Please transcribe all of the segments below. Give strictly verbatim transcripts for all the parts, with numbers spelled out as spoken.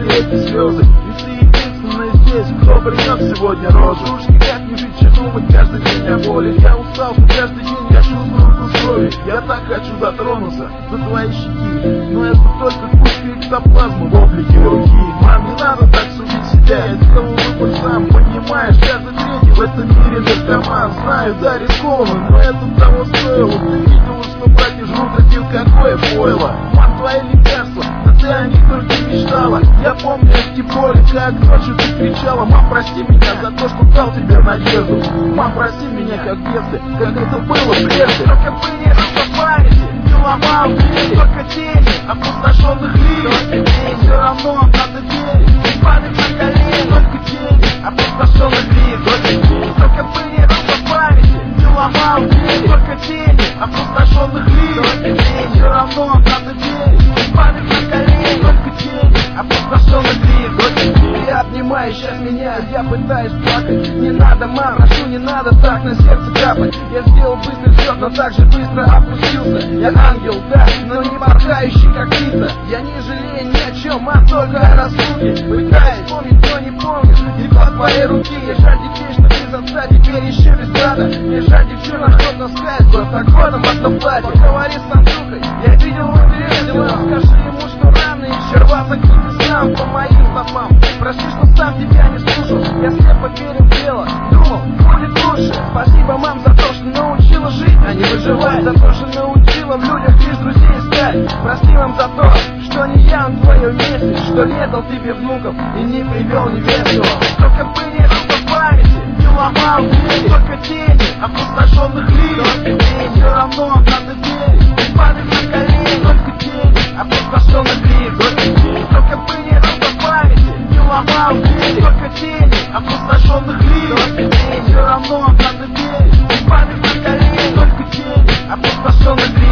были эти слезы. И ты единственная здесь, кто принес сегодня розу. Уж никак не жить, че думать каждый день о боли. Я устал, что каждый день я чувствую вкус крови. Я так хочу дотронуться до твоей щеки, но это только кучка эктоплазмы в облике руки. Мам, не надо так судить себя, я сделал выбор сам, понимаешь? Каждый третий в этом мире наркоман. Знаю, да, рискованно, но это того стоило. Ты видела, что братья жрут один какое пойло. Мам, твои лекарства, да ты о них только мечтала. Я помню эти боли, как ночью ты кричала. Мам, прости меня за то, что дал тебе надежду. Мам, прости меня, как в детстве, как это было прежде. Только бы не в памяти, ты ломал двери, только тени опустошенных лиц. Все равно надо верить, падать на колени, только тени опустошенных лиц. Только бы не в памяти, ты ломал двери, только тени опустошенных лиц. Все равно надо верить, падать на колени, только тени опустошенных лиц. Ты обнимаешь сейчас меня, я пытаюсь плакать. Не надо, мам, прошу, не надо так на сердце капать. Я сделал быстрый взлет, но так же быстро опустился. Я ангел, да, но не порхающий, как птица. Я не жалею ни о чем, мам, только о разлуке. Пытаюсь вспомнить, но не помню дело твоей руки. Я жаль детей, что без отца теперь еще без брата. Мне жаль девчонок, кто таскает за законом одно платье. Поговори с Андрюхой, я видел его дела. Скажи ему, что рано еще рваться к небесам по моим стопам. Прости, что сам тебя не слушал, я слепо верил в дело. Думал, будет лучше. Спасибо, мам, за то, что научила жить, а не выживать. За то, что научила в людях лишь друзей искать. Прости, мам, за то, что не я на твоем месте, что не дал тебе внуков и не привел невесту. Только бы не в памяти, не ломал двери, только тени опустошенных лиц. Все равно надо верить, падать на колени, только тени опустошенных лиц. Только бы не в памяти, не ломал двери, только тени опустошенных лиц. Все равно надо верить, падать на колени, только тени опустошенных лиц.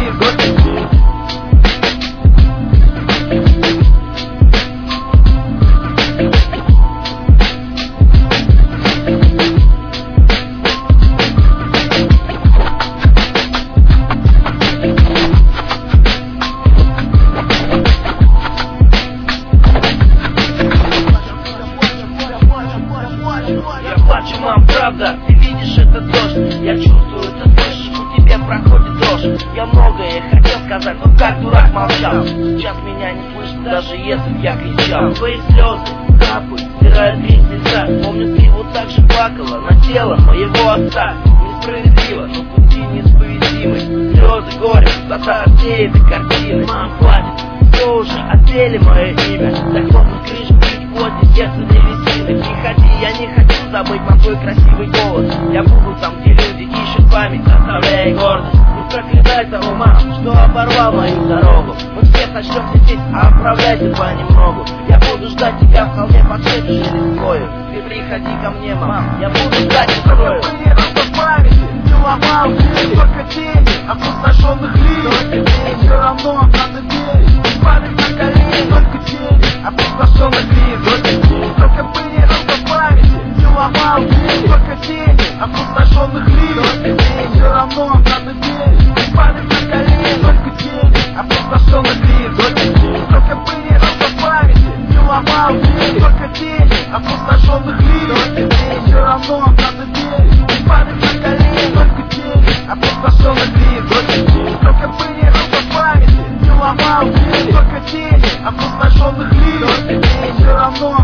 Мам, правда, ты видишь этот дождь, я чувствую, ты слышишь, у тебя проходит дрожь. Я многое хотел сказать, но как дурак молчал. Сейчас меня не слышно, даже если б я кричал. Твои слезы капают, стирают весь слеза. Помню, ты вот так же плакала на тело моего отца. Несправедливо, но пути неисповедимы. Слезы, горе, пустота всей этой картины. Мам, хватит, все уже отпели мое имя. Захлопнуть крышку, ведь гвозди, сердце древесины. Приходи, я не хочу забыть мой твой красивый голос. Я буду там, где люди ищут память, оставляя гордость. Не проклятай того, мам, что оборвал мою дорогу. Мы все сочтемся здесь, а отправляйся понемногу. Я буду ждать тебя в холме, подшедшей листвою. Ты приходи ко мне, мам, я буду ждать и строю. Не ломал двери, только тени опустошенных лиц. Все равно надо верить, падать на колени, только тени опустошенных лиц. Только бы не в памяти, не ломал двери, только тени опустошенных лиц. Все равно надо верить, падать на колени, только тени опустошенных лиц. Только бы не в памяти, не ломал двери, только тени опустошенных лиц. Все равно надо верить, падать на колени, только тени опустошенных лиц. Только бы не в памяти, не ломал двери, только тени опустошенных лиц. Все равно